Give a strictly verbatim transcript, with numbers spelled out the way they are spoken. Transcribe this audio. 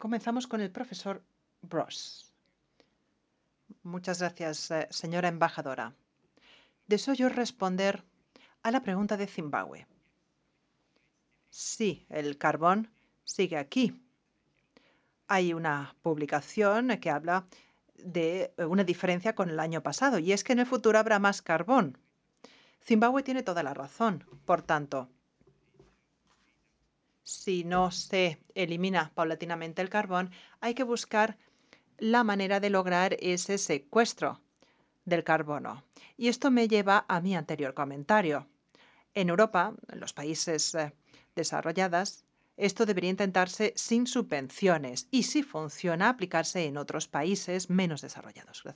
Comenzamos con el profesor Bros. Muchas gracias, eh, señora embajadora. Deseo yo responder a la pregunta de Zimbabue. Sí, el carbón sigue aquí. Hay una publicación que habla de eh, una diferencia con el año pasado, y es que en el futuro habrá más carbón. Zimbabue tiene toda la razón. Por tanto, si no se elimina paulatinamente el carbón, hay que buscar la manera de lograr ese secuestro del carbono. Y esto me lleva a mi anterior comentario. En Europa, en los países eh, desarrollados, esto debería intentarse sin subvenciones y, si funciona, aplicarse en otros países menos desarrollados. Gracias.